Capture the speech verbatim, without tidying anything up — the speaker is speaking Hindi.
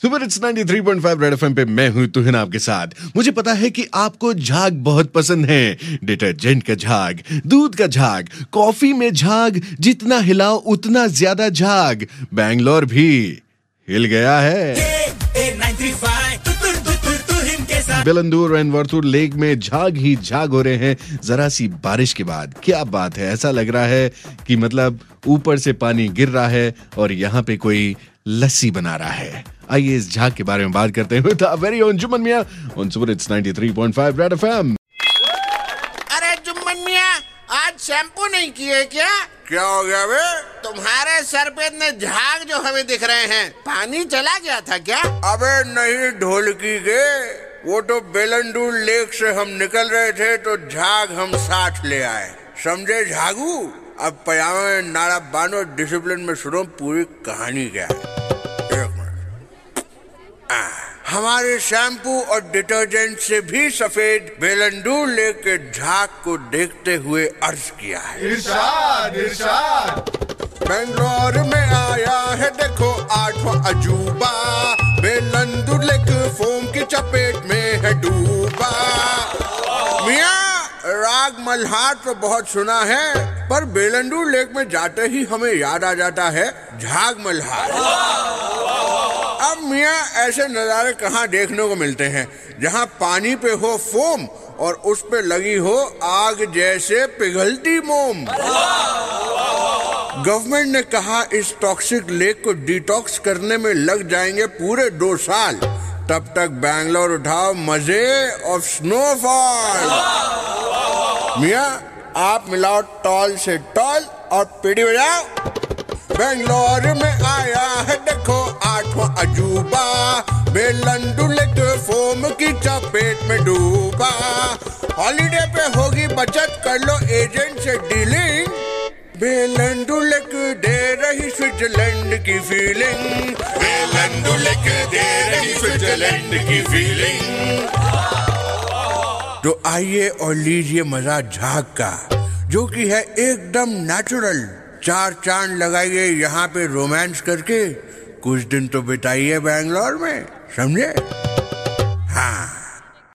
Super hits ninety three point five Red FM पे मैं हूं तुहिन आपके साथ। मुझे पता है कि आपको झाग बहुत पसंद है। डिटर्जेंट का झाग, दूध का झाग, कॉफी में झाग, जितना हिलाओ उतना ज्यादा झाग। बैंगलोर भी हिल गया है। बेलंदूर एंड वरथूर लेक में झाग ही झाग हो रहे हैं जरा सी बारिश के बाद। क्या बात है, ऐसा लग रहा है कि मतलब ऊपर से पानी गिर रहा है और यहाँ पे कोई लस्सी बना रहा है। आइए इस झाग के बारे में बात करते हैं with very own Jumman Miyan on super hits ninety three point five Red FM. अरे जुम्मन मियां, आज शैम्पू नहीं किए क्या? क्या हो गया बे? तुम्हारे सर पे इतने झाग जो हमें दिख रहे हैं, पानी चला गया था क्या? अबे नहीं ढोलकी के, वो तो बेलंदूर लेक से हम निकल रहे थे तो झाग हम साथ ले आए, समझे झागू? अब पजामा में नाड़ा बांधो, डिसिप्लिन में सुनो पूरी कहानी क्या है। एक मिनट, हमारे शैम्पू और डिटर्जेंट से भी सफेद बेलंदूर लेक के झाग को देखते हुए अर्ज किया है। इरशाद इरशाद। बेंगलोर में आया है देखो आठवां अजूबा, बेलंदूर लेक फोम की चपेट में है डूबा। मियां, राग मल्हार तो बहुत सुना है, पर बेलंदूर लेक में जाते ही हमें याद आ जाता है झाग मल्हार। अब मियां, ऐसे नजारे कहाँ देखने को मिलते हैं जहाँ पानी पे हो फोम और उस पे लगी हो आग जैसे पिघलती मोम। गवर्नमेंट ने कहा इस टॉक्सिक लेक को डिटॉक्स करने में लग जाएंगे पूरे दो साल। तब तक बैंगलोर उठाओ मजे ऑफ स्नोफॉल। मियां, आप मिलाओ टॉल से टॉल और पीढ़ी बजाओ। बेंगलोर में आया है देखो आठवां अजूबा, बेलंदूर लेक फोम की चपेट में डूबा। हॉलीडे पे होगी बचत, कर लो एजेंट से डीलिंग। बेलंदूर लेक दे रही स्विट्जरलैंड की फीलिंग, बेलंदूर लेक दे रही स्विट्जरलैंड की फीलिंग। तो आइए और लीजिए मजा झाग का, जो कि है एकदम नेचुरल। चार चांद लगाइए यहाँ पे रोमांस करके, कुछ दिन तो बिताइए बैंगलोर में, समझे? हाँ।